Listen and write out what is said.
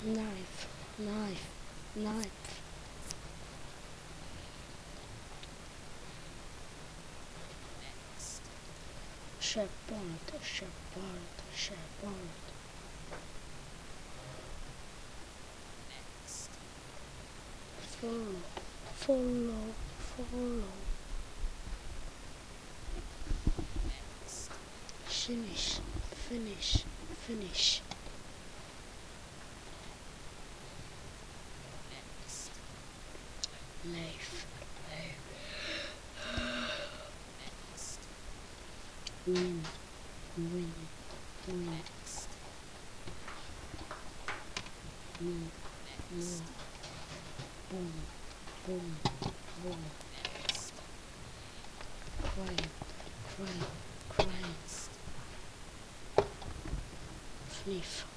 Knife, knife, knife. Shepherd, shepherd, shepherd. Follow, follow, follow. Finish, finish, finish. Life, win, win, win, more, more, boom, boom, boom, crime, crime, crime, sniff,